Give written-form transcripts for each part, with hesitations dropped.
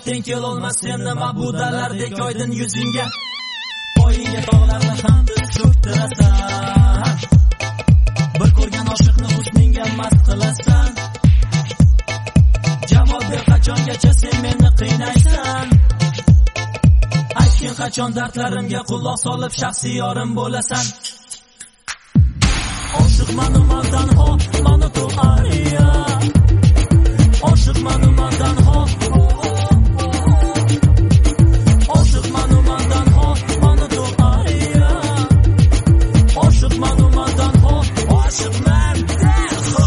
teng kelolmas sen nima bu dalardek oydin yuzingga. Poyiga tog'larni ham biz cho'ktirasan, bir ko'rgan oshiqni husningga mast qilasan. Javob ber, qachongacha sen meni qiynaysan? Aytgin, qachon dardlarimga quloq solib shaxsiy yorim bo'lasan? Oshiq manu mandan ho, manu tu ariya. Oshiq manu mandan ho, oshiq manu mandan ho, manu tu ariya. Oshiq manu mandan ho, oshiq mandan ho.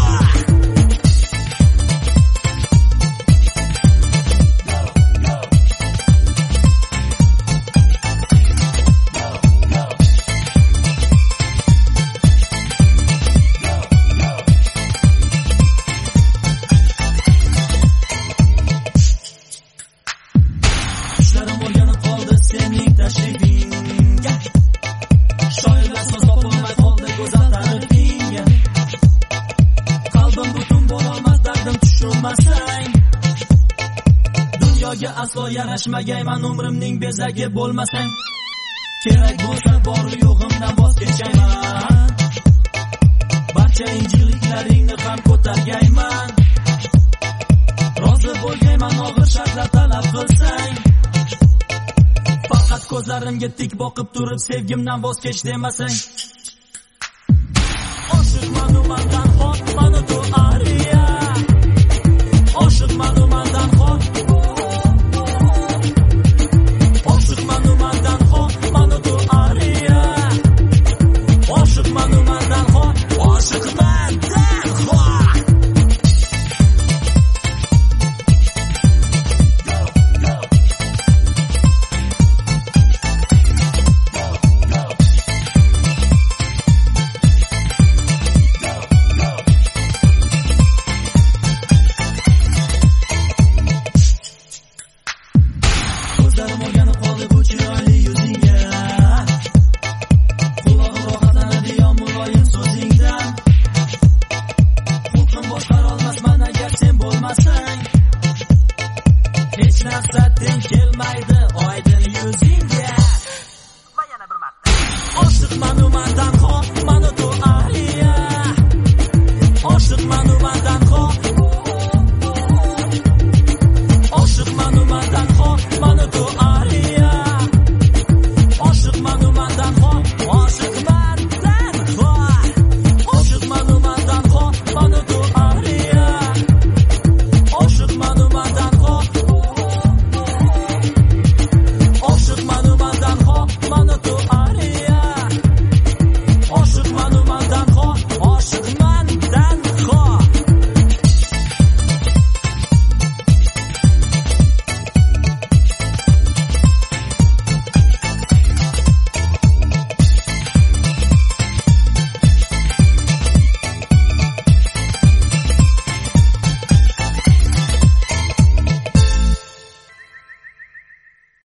Ishlarim o'rganib qoldi sening tashrifingga, shoirlar so'z topolmay qoldi go'zal ta'rifingga. Qalbim butun bo'lolmas dardim tushunmasang, dunyoga aslo yarashmagayman umrimning bezagi bo'lmasang. Kerak bo'lsa bor yo'g'imdan voz kechayman, barcha injiliklaringni ham ko'targayman. Rozi bo'lgayman og'ir shartlar talab qilsang, faqat ko'zlarimga tik boqib turib sevgimdan voz kech demasang.